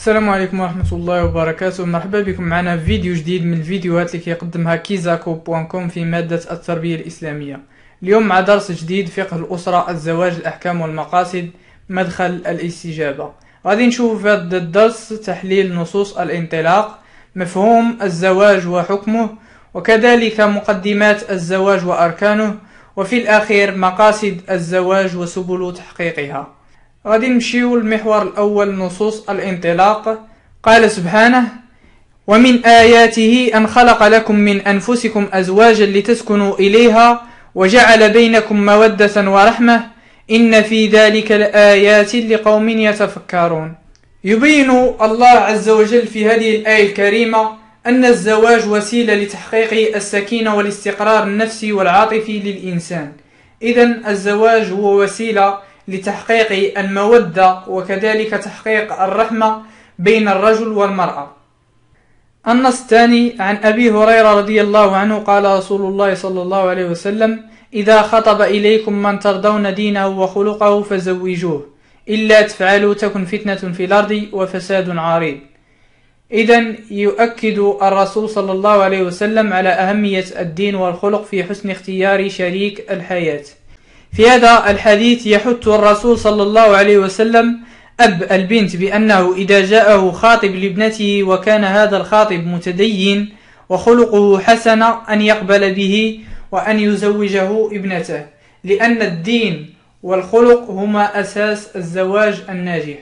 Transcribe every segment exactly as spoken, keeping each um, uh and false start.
السلام عليكم ورحمة الله وبركاته. مرحبا بكم معنا في فيديو جديد من الفيديوهات اللي كيقدمها كيزاكو بوان كوم في مادة التربية الإسلامية. اليوم مع درس جديد، فقه الأسرة، الزواج، الأحكام والمقاصد، مدخل الاستجابة. غادي نشوف في هذا الدرس تحليل نصوص الانطلاق، مفهوم الزواج وحكمه، وكذلك مقدمات الزواج وأركانه، وفي الأخير مقاصد الزواج وسبل تحقيقها. غادي نمشيو للمحور الأول، نصوص الانطلاق. قال سبحانه: ومن آياته أن خلق لكم من أنفسكم أزواجا لتسكنوا إليها وجعل بينكم مودة ورحمة إن في ذلك لآيات لقوم يتفكرون. يبين الله عز وجل في هذه الآية الكريمة أن الزواج وسيلة لتحقيق السكينة والاستقرار النفسي والعاطفي للإنسان. إذن الزواج هو وسيلة لتحقيق المودة وكذلك تحقيق الرحمة بين الرجل والمرأة. النص الثاني عن أبي هريرة رضي الله عنه قال رسول الله صلى الله عليه وسلم: إذا خطب إليكم من ترضون دينه وخلقه فزوجوه، إلا تفعلوا تكن فتنة في الأرض وفساد عريض. إذن يؤكد الرسول صلى الله عليه وسلم على أهمية الدين والخلق في حسن اختيار شريك الحياة. في هذا الحديث يحث الرسول صلى الله عليه وسلم أب البنت بأنه إذا جاءه خاطب لابنته وكان هذا الخاطب متدين وخلقه حسن أن يقبل به وأن يزوجه ابنته، لأن الدين والخلق هما أساس الزواج الناجح.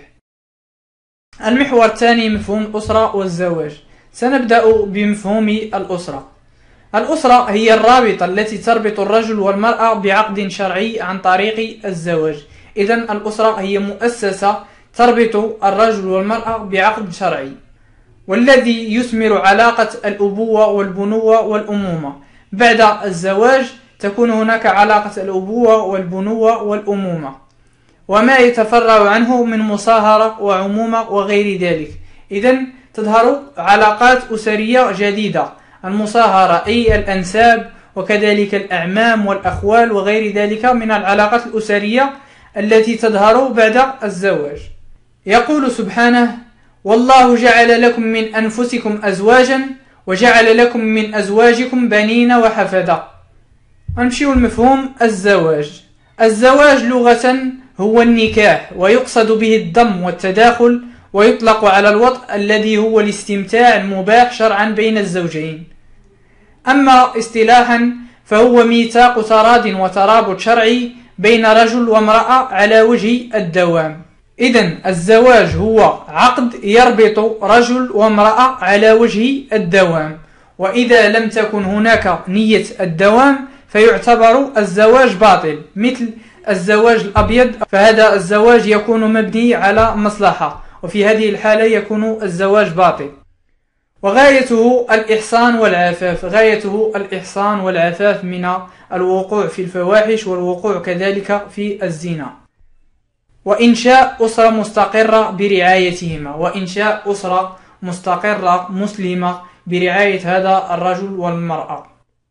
المحور الثاني، مفهوم الأسرة والزواج. سنبدأ بمفهوم الأسرة. الأسرة هي الرابطة التي تربط الرجل والمرأة بعقد شرعي عن طريق الزواج. إذن الأسرة هي مؤسسة تربط الرجل والمرأة بعقد شرعي، والذي يثمر علاقة الأبوة والبنوة والأمومة. بعد الزواج تكون هناك علاقة الأبوة والبنوة والأمومة، وما يتفرع عنه من مصاهرة وعمومة وغير ذلك. إذن تظهر علاقات أسرية جديدة، المصاهرة أي الأنساب، وكذلك الأعمام والأخوال وغير ذلك من العلاقات الأسرية التي تظهر بعد الزواج. يقول سبحانه: والله جعل لكم من أنفسكم أزواجا وجعل لكم من أزواجكم بنين وحفدة. نمشيو المفهوم الزواج. الزواج لغة هو النكاح، ويقصد به الضم والتداخل، ويطلق على الوطء الذي هو الاستمتاع المباح شرعا بين الزوجين. أما اصطلاحا فهو ميثاق تراض وترابط شرعي بين رجل وامرأة على وجه الدوام. إذن الزواج هو عقد يربط رجل وامرأة على وجه الدوام، وإذا لم تكن هناك نية الدوام فيعتبر الزواج باطل، مثل الزواج الأبيض، فهذا الزواج يكون مبني على مصلحة، وفي هذه الحالة يكون الزواج باطل. وغايته الإحصان والعفاف، غايته الإحصان والعفاف من الوقوع في الفواحش والوقوع كذلك في الزنا، وإنشاء أسرة مستقرة برعايتهما، وإنشاء أسرة مستقرة مسلمة برعاية هذا الرجل والمرأة.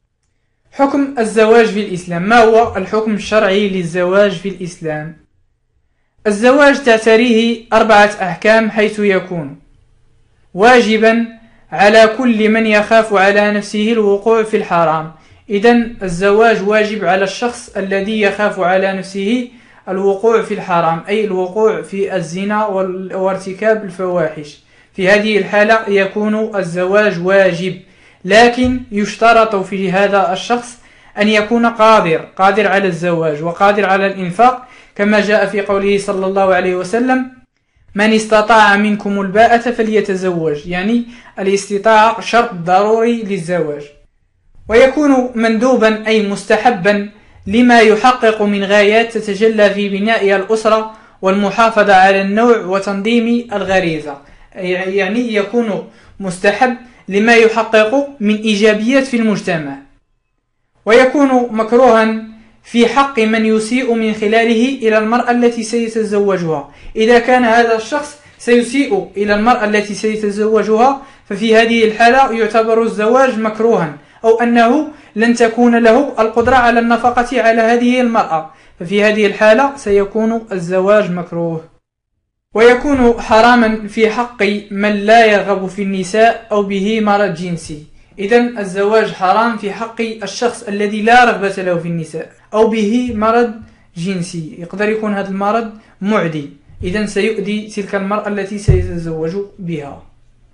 حكم الزواج في الإسلام. ما هو الحكم الشرعي للزواج في الإسلام؟ الزواج تعتريه أربعة أحكام، حيث يكون واجبا على كل من يخاف على نفسه الوقوع في الحرام. إذن الزواج واجب على الشخص الذي يخاف على نفسه الوقوع في الحرام، أي الوقوع في الزنا وارتكاب الفواحش. في هذه الحالة يكون الزواج واجب، لكن يشترط في هذا الشخص أن يكون قادر قادر على الزواج وقادر على الإنفاق، كما جاء في قوله صلى الله عليه وسلم: من استطاع منكم الباءة فليتزوج، يعني الاستطاعة شرط ضروري للزواج. ويكون مندوبا أي مستحبا لما يحقق من غايات تتجلى في بناء الأسرة والمحافظة على النوع وتنظيم الغريزة، يعني يكون مستحب لما يحقق من إيجابيات في المجتمع. ويكون مكروها في حق من يسيء من خلاله إلى المرأة التي سيتزوجها. إذا كان هذا الشخص سيسيء إلى المرأة التي سيتزوجها ففي هذه الحالة يعتبر الزواج مكروها، أو أنه لن تكون له القدرة على النفقة على هذه المرأة، ففي هذه الحالة سيكون الزواج مكروه. ويكون حراما في حق من لا يرغب في النساء أو به مرض جنسي. إذن الزواج حرام في حق الشخص الذي لا رغبة له في النساء أو به مرض جنسي، يقدر يكون هذا المرض معدي، إذن سيؤذي تلك المرأة التي سيتزوج بها.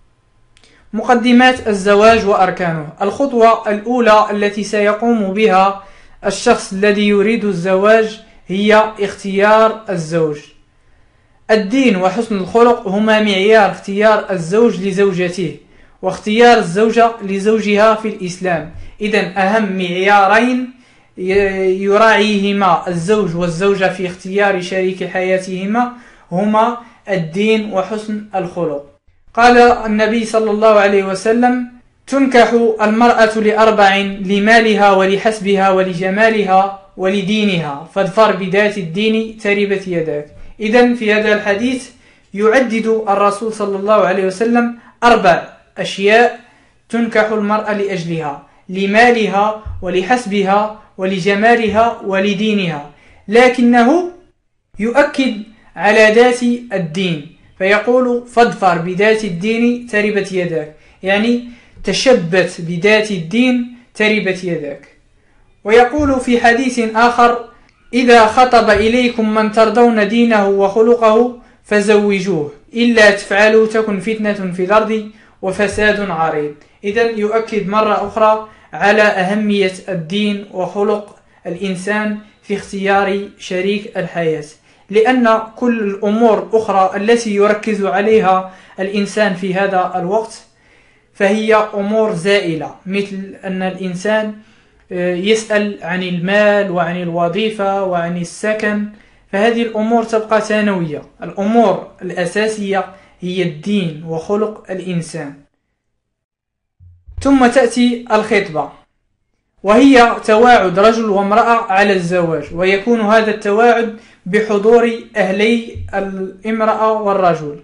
مقدمات الزواج وأركانه. الخطوة الأولى التي سيقوم بها الشخص الذي يريد الزواج هي اختيار الزوج. الدين وحسن الخلق هما معيار اختيار الزوج لزوجته واختيار الزوجة لزوجها في الإسلام. إذن أهم معيارين يراعيهما الزوج والزوجة في اختيار شريك حياتهما هما الدين وحسن الخلق. قال النبي صلى الله عليه وسلم: تنكح المرأة لأربع: لمالها ولحسبها ولجمالها ولدينها، فاظفر بذات الدين تربت يداك. إذن في هذا الحديث يعدد الرسول صلى الله عليه وسلم أربع أشياء تنكح المرأة لأجلها: لمالها ولحسبها ولجمالها ولدينها، لكنه يؤكد على ذات الدين فيقول: فاظفر بذات الدين تربت يداك، يعني تشبت بذات الدين تربت يداك. ويقول في حديث آخر: إذا خطب إليكم من ترضون دينه وخلقه فزوجوه، إلا تفعلوا تكن فتنة في الأرض وفساد عريض. إذن يؤكد مرة أخرى على أهمية الدين وخلق الإنسان في اختيار شريك الحياة، لأن كل الأمور الأخرى التي يركز عليها الإنسان في هذا الوقت فهي أمور زائلة، مثل أن الإنسان يسأل عن المال وعن الوظيفة وعن السكن، فهذه الأمور تبقى ثانوية. الأمور الأساسية هي الدين وخلق الإنسان. ثم تأتي الخطبة، وهي تواعد رجل وامرأة على الزواج، ويكون هذا التواعد بحضور أهلي الامرأة والرجل،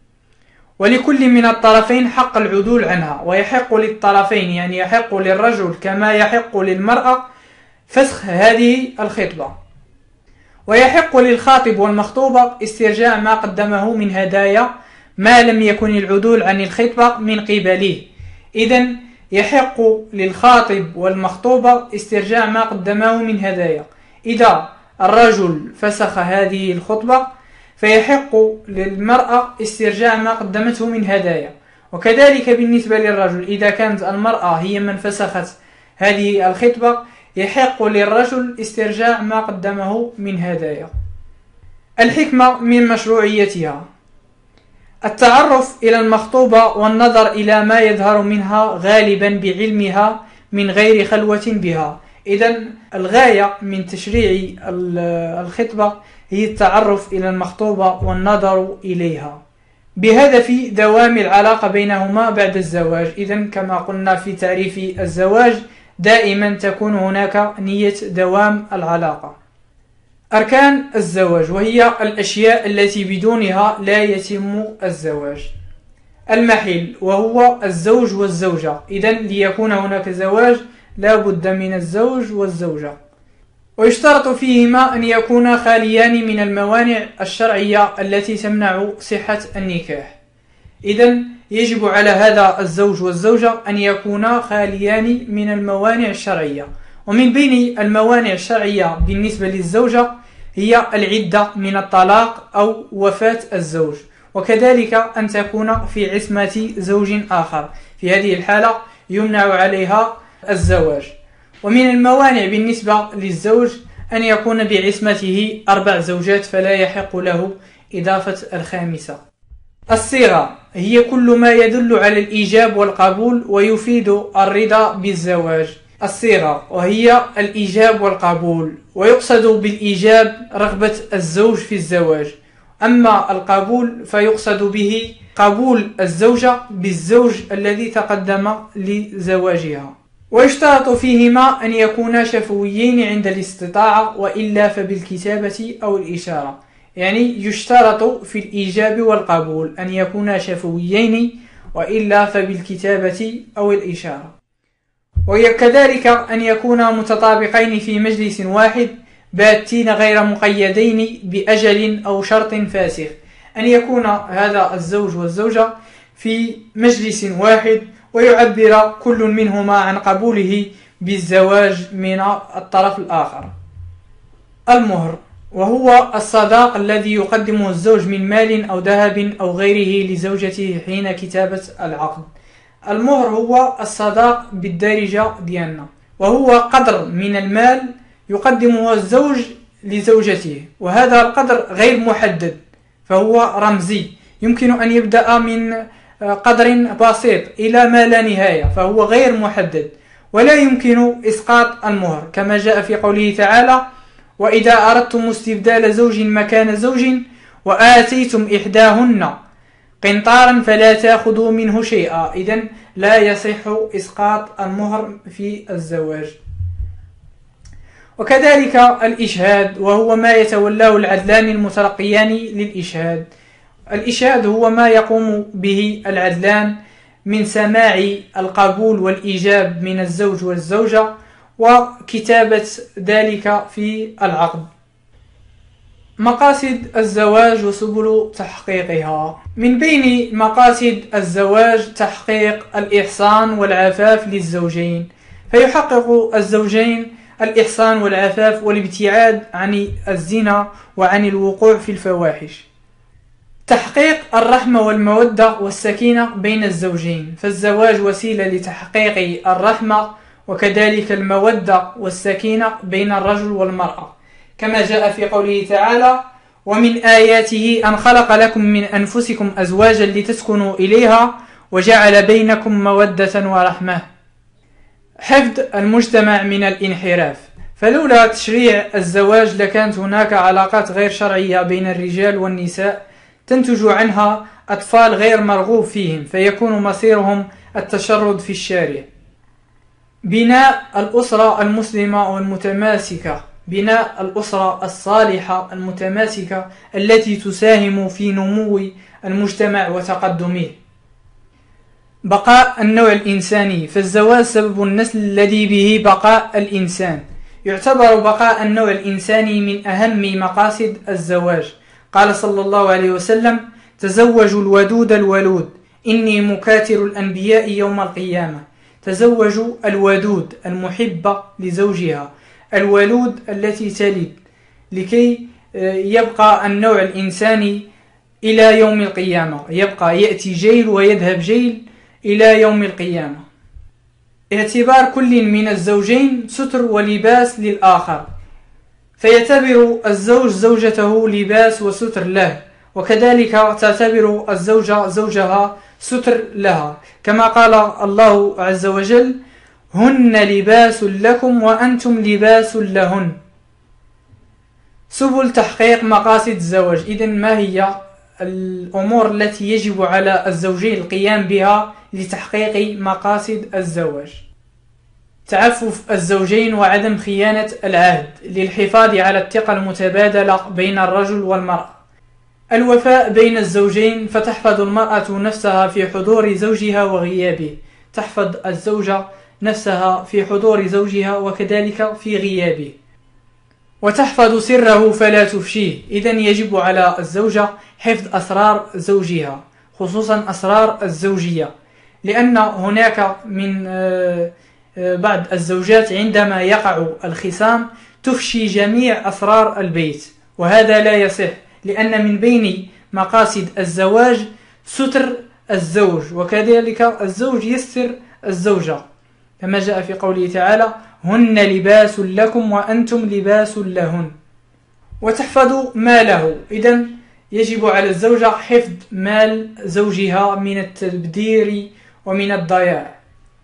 ولكل من الطرفين حق العدول عنها، ويحق للطرفين، يعني يحق للرجل كما يحق للمرأة فسخ هذه الخطبة. ويحق للخاطب والمخطوبة استرجاع ما قدمه من هدايا ما لم يكن العدول عن الخطبة من قبله. إذن يحق للخاطب والمخطوبة استرجاع ما قدمه من هدايا. إذا الرجل فسخ هذه الخطبة فيحق للمرأة استرجاع ما قدمته من هدايا، وكذلك بالنسبة للرجل إذا كانت المرأة هي من فسخت هذه الخطبة يحق للرجل استرجاع ما قدمه من هدايا. الحكمة من مشروعيتها: التعرف إلى المخطوبة والنظر إلى ما يظهر منها غالبا بعلمها من غير خلوة بها. إذن الغاية من تشريع الخطبة هي التعرف إلى المخطوبة والنظر إليها بهدف دوام العلاقة بينهما بعد الزواج. إذن كما قلنا في تعريف الزواج دائما تكون هناك نية دوام العلاقة. أركان الزواج، وهي الأشياء التي بدونها لا يتم الزواج. المحل، وهو الزوج والزوجة. إذن ليكون هناك زواج لا بد من الزوج والزوجة، ويشترط فيهما أن يكونا خاليان من الموانع الشرعية التي تمنع صحة النكاح. إذن يجب على هذا الزوج والزوجة أن يكونا خاليان من الموانع الشرعية. ومن بين الموانع الشرعية بالنسبة للزوجة هي العدة من الطلاق أو وفاة الزوج، وكذلك أن تكون في عصمة زوج آخر، في هذه الحالة يمنع عليها الزواج. ومن الموانع بالنسبة للزوج أن يكون بعصمته أربع زوجات، فلا يحق له إضافة الخامسة. الصيغة هي كل ما يدل على الإيجاب والقبول ويفيد الرضا بالزواج. الصيغة وهي الإيجاب والقبول، ويقصد بالإيجاب رغبة الزوج في الزواج، أما القبول فيقصد به قبول الزوجة بالزوج الذي تقدم لزواجها. ويشترط فيهما أن يكونا شفويين عند الاستطاعة، وإلا فبالكتابة أو الإشارة. يعني يشترط في الإيجاب والقبول أن يكونا شفويين، وإلا فبالكتابة أو الإشارة. وكذلك أن يكونا متطابقين في مجلس واحد باتين غير مقيدين بأجل أو شرط فاسخ. أن يكون هذا الزوج والزوجة في مجلس واحد ويعبر كل منهما عن قبوله بالزواج من الطرف الآخر. المهر، وهو الصداق الذي يقدمه الزوج من مال أو ذهب أو غيره لزوجته حين كتابة العقد. المهر هو الصداق بالدارجة ديالنا، وهو قدر من المال يقدمه الزوج لزوجته، وهذا القدر غير محدد فهو رمزي، يمكن أن يبدأ من قدر بسيط إلى ما لا نهاية، فهو غير محدد ولا يمكن إسقاط المهر، كما جاء في قوله تعالى: وإذا أردتم استبدال زوج مكان زوج وآتيتم إحداهن قنطارا فلا تأخذوا منه شيئا. إذن لا يصح إسقاط المهر في الزواج. وكذلك الإشهاد، وهو ما يتولاه العدلان المترقيان للإشهاد. الإشهاد هو ما يقوم به العدلان من سماع القبول والإيجاب من الزوج والزوجة وكتابة ذلك في العقد. مقاصد الزواج وسبل تحقيقها: من بين مقاصد الزواج تحقيق الإحسان والعفاف للزوجين، فيحقق الزوجين الإحسان والعفاف والابتعاد عن الزنا وعن الوقوع في الفواحش. تحقيق الرحمة والمودة والسكينة بين الزوجين، فالزواج وسيلة لتحقيق الرحمة وكذلك المودة والسكينة بين الرجل والمرأة، كما جاء في قوله تعالى: ومن آياته أن خلق لكم من أنفسكم أزواجا لتسكنوا إليها وجعل بينكم مودة ورحمة. حفظ المجتمع من الانحراف، فلولا تشريع الزواج لكانت هناك علاقات غير شرعية بين الرجال والنساء تنتج عنها أطفال غير مرغوب فيهم، فيكون مصيرهم التشرد في الشارع. بناء الأسرة المسلمة والمتماسكة، بناء الأسرة الصالحة المتماسكة التي تساهم في نمو المجتمع وتقدمه. بقاء النوع الإنساني، فالزواج سبب النسل الذي به بقاء الإنسان. يعتبر بقاء النوع الإنساني من أهم مقاصد الزواج. قال صلى الله عليه وسلم: تزوجوا الودود الولود إني مكاثر الأنبياء يوم القيامة. تزوجوا الودود المحبة لزوجها، الولود التي تلد، لكي يبقى النوع الإنساني إلى يوم القيامة، يبقى يأتي جيل ويذهب جيل إلى يوم القيامة. اعتبار كل من الزوجين ستر ولباس للآخر، فيعتبر الزوج زوجته لباس وستر له، وكذلك تعتبر الزوجة زوجها ستر لها، كما قال الله عز وجل: هن لباس لكم وأنتم لباس لهن. سبل تحقيق مقاصد الزواج، إذن ما هي الأمور التي يجب على الزوجين القيام بها لتحقيق مقاصد الزواج؟ تعفف الزوجين وعدم خيانة العهد للحفاظ على الثقة المتبادلة بين الرجل والمرأة. الوفاء بين الزوجين، فتحفظ المرأة نفسها في حضور زوجها وغيابه، تحفظ الزوجة نفسها في حضور زوجها وكذلك في غيابه، وتحفظ سره فلا تفشيه. إذن يجب على الزوجة حفظ أسرار زوجها، خصوصا أسرار الزوجية، لأن هناك من بعض الزوجات عندما يقع الخصام تفشي جميع أسرار البيت، وهذا لا يصح، لأن من بين مقاصد الزواج ستر الزوج، وكذلك الزوج يستر الزوجة، كما جاء في قوله تعالى: هن لباس لكم وأنتم لباس لهن. وتحفظ ماله، إذن يجب على الزوجة حفظ مال زوجها من التبذير ومن الضياع.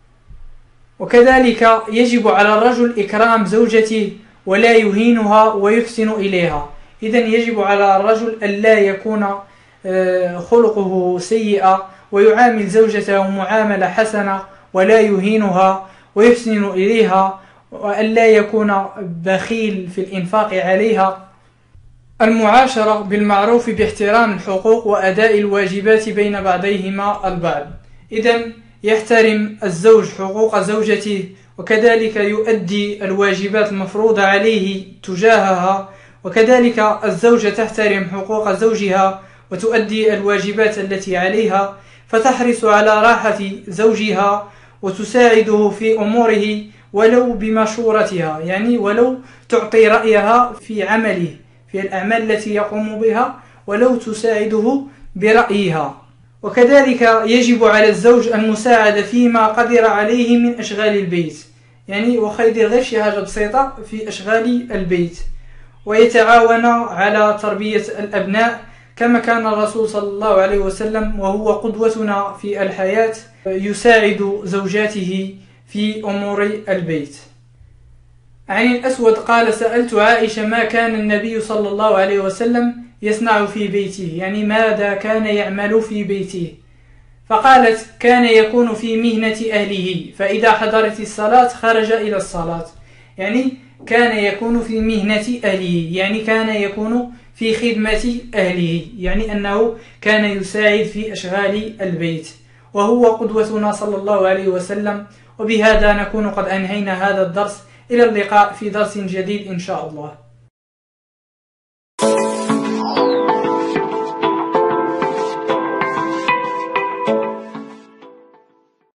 وكذلك يجب على الرجل إكرام زوجته ولا يهينها ويحسن إليها، إذن يجب على الرجل ألا يكون خلقه سيئا ويعامل زوجته معاملة حسنة ولا يهينها ويحسن إليها، وألا يكون بخيل في الإنفاق عليها. المعاشرة بالمعروف باحترام الحقوق وأداء الواجبات بين بعضيهما البعض، إذن يحترم الزوج حقوق زوجته وكذلك يؤدي الواجبات المفروضة عليه تجاهها، وكذلك الزوجة تحترم حقوق زوجها وتؤدي الواجبات التي عليها، فتحرص على راحة زوجها وتساعده في أموره ولو بمشورتها، يعني ولو تعطي رأيها في عمله، في الأعمال التي يقوم بها، ولو تساعده برأيها. وكذلك يجب على الزوج المساعدة فيما قدر عليه من أشغال البيت، يعني وخا يدير غير شي حاجة بسيطة في أشغال البيت، ويتعاون على تربية الأبناء كما كان الرسول صلى الله عليه وسلم وهو قدوتنا في الحياة يساعد زوجاته في أمور البيت. عن الأسود قال: سألت عائشة ما كان النبي صلى الله عليه وسلم يصنع في بيته، يعني ماذا كان يعمل في بيته؟ فقالت: كان يكون في مهنة أهله، فإذا حضرت الصلاة خرج إلى الصلاة، يعني كان يكون في مهنة أهله، يعني كان يكون في خدمة أهله، يعني أنه كان يساعد في أشغال البيت، وهو قدوتنا صلى الله عليه وسلم. وبهذا نكون قد أنهينا هذا الدرس، إلى اللقاء في درس جديد إن شاء الله.